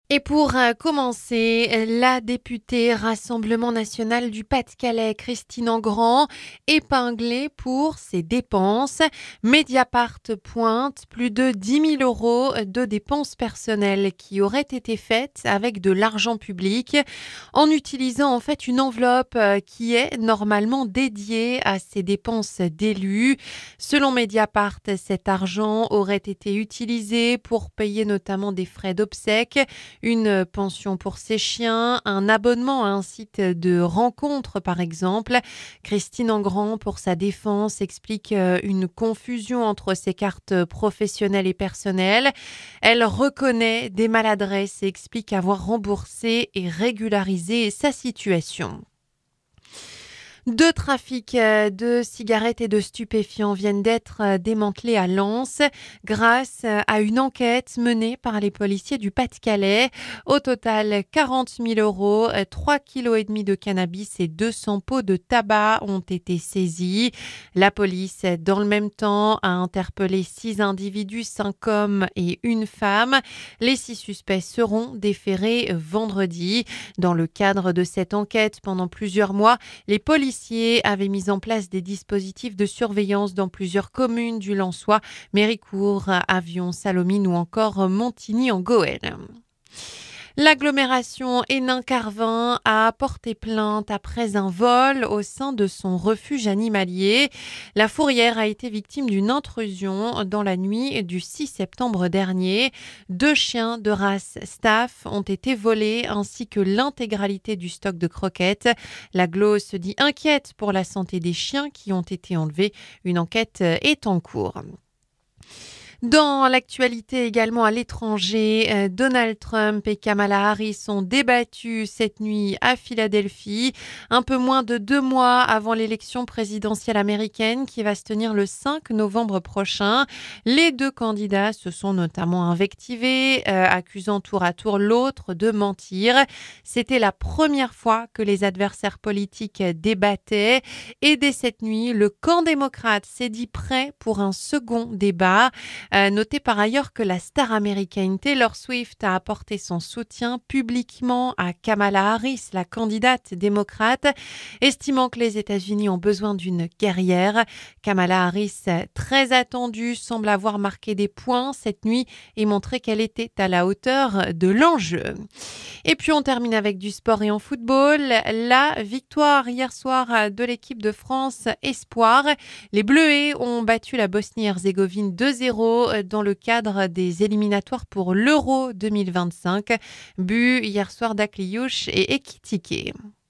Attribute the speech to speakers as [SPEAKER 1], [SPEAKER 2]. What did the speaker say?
[SPEAKER 1] Et pour commencer, la députée Rassemblement national du Pas-de-Calais, Christine Engrand, épinglée pour ses dépenses. Mediapart pointe plus de 10 000 euros de dépenses personnelles qui auraient été faites avec de l'argent public en utilisant en fait une enveloppe qui est normalement dédiée à ces dépenses d'élus. Selon Mediapart, cet argent aurait été utilisé pour payer notamment des frais d'obsèques, une pension pour ses chiens, un abonnement à un site de rencontre par exemple. Christine Engrand, pour sa défense, explique une confusion entre ses cartes professionnelles et personnelles. Elle reconnaît des maladresses et explique avoir remboursé et régularisé sa situation. Deux trafics de cigarettes et de stupéfiants viennent d'être démantelés à Lens grâce à une enquête menée par les policiers du Pas-de-Calais. Au total, 40 000 euros, 3,5 kg de cannabis et 200 pots de tabac ont été saisis. La police, dans le même temps, a interpellé 6 individus, 5 hommes et une femme. Les 6 suspects seront déférés vendredi. Dans le cadre de cette enquête, pendant plusieurs mois, les policiers avaient mis en place des dispositifs de surveillance dans plusieurs communes du Lensois, Méricourt, Avion, Salomine ou encore Montigny-en-Gohelle. L'agglomération Hénin-Carvin a porté plainte après un vol au sein de son refuge animalier. La fourrière a été victime d'une intrusion dans la nuit du 6 septembre dernier. 2 chiens de race Staff ont été volés ainsi que l'intégralité du stock de croquettes. L'agglo se dit inquiète pour la santé des chiens qui ont été enlevés. Une enquête est en cours. Dans l'actualité également à l'étranger, Donald Trump et Kamala Harris ont débattu cette nuit à Philadelphie, un peu moins de 2 mois avant l'élection présidentielle américaine qui va se tenir le 5 novembre prochain. Les deux candidats se sont notamment invectivés, accusant tour à tour l'autre de mentir. C'était la première fois que les adversaires politiques débattaient et dès cette nuit, le camp démocrate s'est dit prêt pour un second débat. Notez par ailleurs que la star américaine Taylor Swift a apporté son soutien publiquement à Kamala Harris, la candidate démocrate, estimant que les États-Unis ont besoin d'une guerrière. Kamala Harris, très attendue, semble avoir marqué des points cette nuit et montré qu'elle était à la hauteur de l'enjeu. Et puis on termine avec du sport et en football. La victoire hier soir de l'équipe de France Espoir. Les Bleuets ont battu la Bosnie-Herzégovine 2-0 dans le cadre des éliminatoires pour l'Euro 2025. But hier soir d'Akliouche et Ekitike.